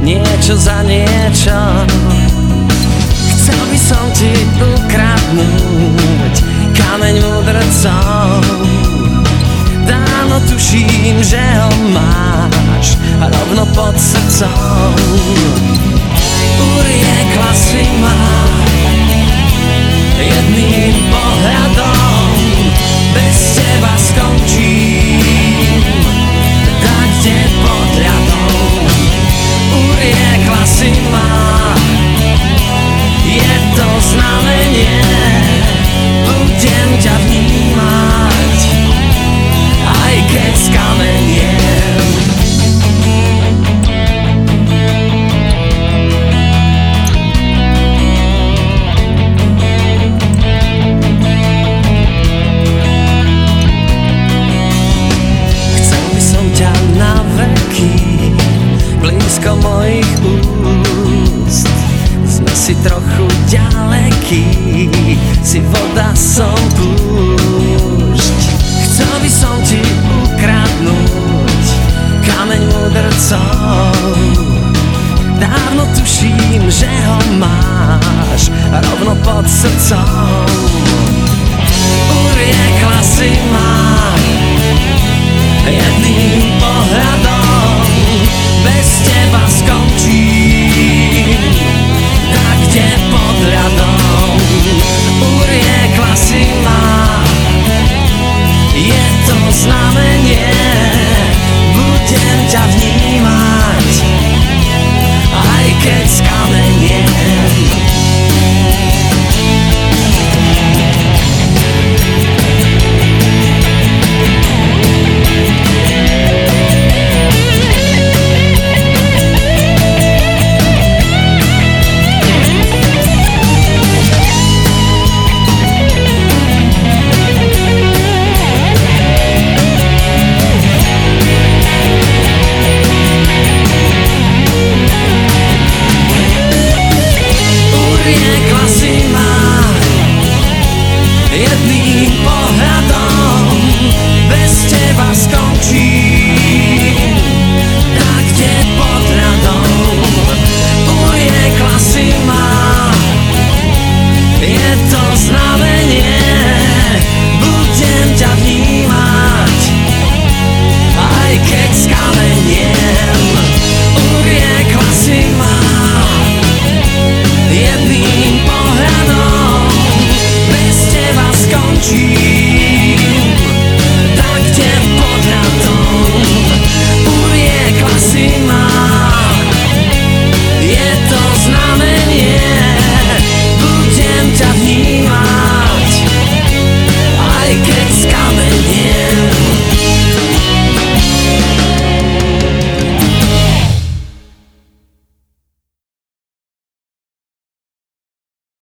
niečo za niečo. Chcel by som ti ukradnúť kameň mudrcov. Dávno tuším, že ho máš rovno pod srdcom. Uriekla si ma jedným pohľadom, bez teba skončím tak, kde pod ľadom. Uriekla si ma, je to znamenie, budem ťa vnímať, aj keď skameniem. Chcel by som ťa na veky, blízko mojich úst. Sme si trochu ďalekí, si voda, som púšť. Chcel by som ti ukradnúť kameň mudrcov. Dávno tuším, že ho máš rovno pod srdcom. Uriekla si ma